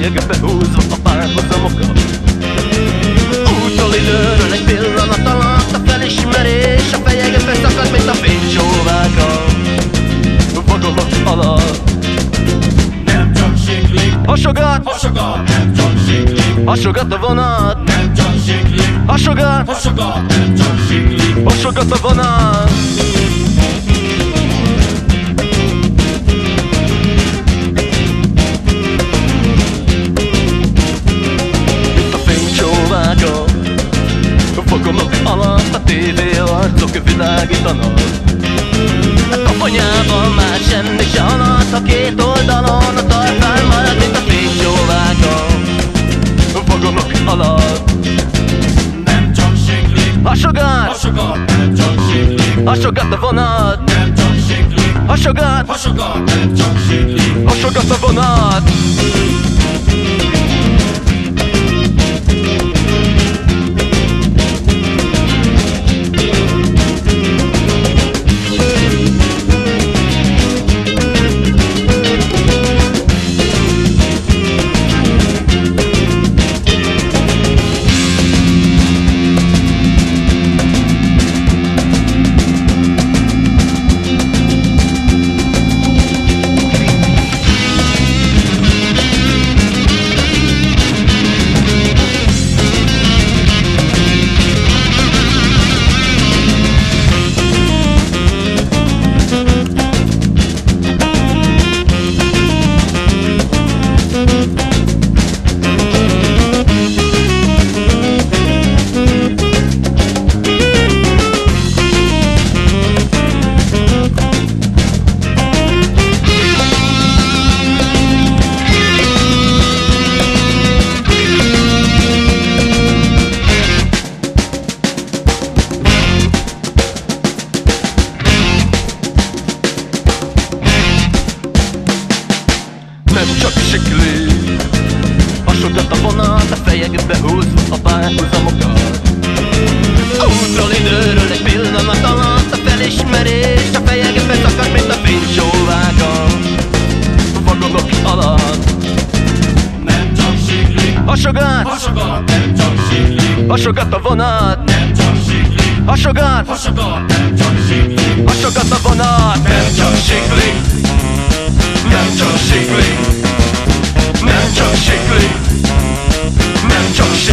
fejekbe húzva a párhuzamokat. Útról időről egy pillanat alatt a felismerés a fejekbe szakad, mint a fénycsóváka vagonok alatt. Nem csak siklik, hasogat, hasogat, nem csak siklik, hasogat a vonat, nem csak siklik, hasogat, hasogat, nem csak siklik. hasogat a vonat. Mint a fénycsóváka vagonok alatt a tévé arcok világítanak. A koponyában már semmi se alatt, a két oldalon a tartál marad, mint a fénycsóváka vagonok alatt. Nem csak siklik, Hasogat, hasogat, nem csak siklik, hasogat a vonat, nem csak siklik, hasogat, hasogat, nem csak siklik. hasogat a vonat. Nem csak siklik, hasogat a vonat, a fejekbe húzva a párhuzamokat. Útról időről egy pillanat alatt a felismerés a fejekbe szakad, mint a fénycsóváka vagonok alatt. Nem csak siklik, Hasogat, hasogat, nem csak siklik, hasogat a vonat, nem csak siklik, hasogat, hasogat, nem csak siklik. hasogat a vonat. Nem csak siklik, nem csak siklik, nem csak siklik, nem csak siklik.